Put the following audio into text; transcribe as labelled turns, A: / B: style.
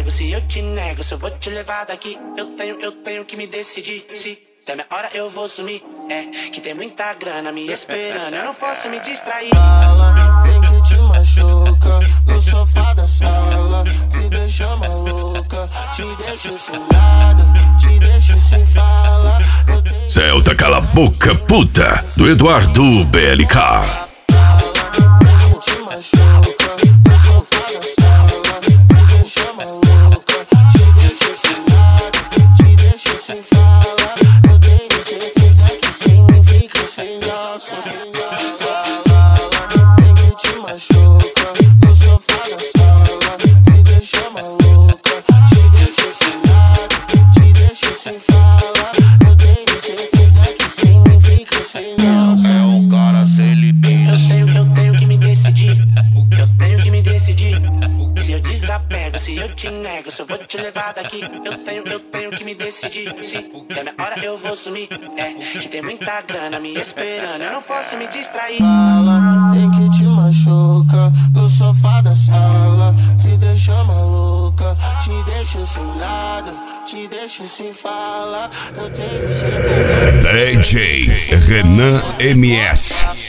A: desapego se eu te nego, se eu vou te levar daqui. Eu tenho que me decidir. Se der minha hora eu vou sumir. É que tem muita grana me esperando, eu não posso me distrair.
B: Fala, vem que te machuca no sofá da sala, te deixa maluca, te deixa sem nada, te deixa sem fala.
C: Celta Cala a Boca Puta, do Eduardo BLK.
A: Se eu te nego, se eu vou te levar daqui. Eu tenho que me decidir. Se der minha hora eu vou sumir. É que tem muita grana me esperando, eu não posso me distrair.
B: Fala, tem que te machuca no sofá da sala, te deixa maluca, te deixa sem nada, te deixa sem fala. Eu tenho certeza.
C: DJ Renan MS.